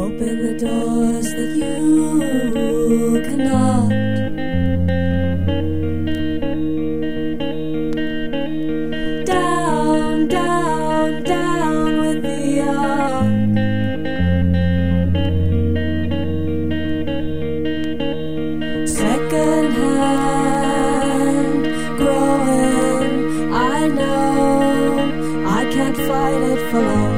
Open the doors that you cannot. Down, down, down with the ark. Second hand, growing. I know I can't fight it for long.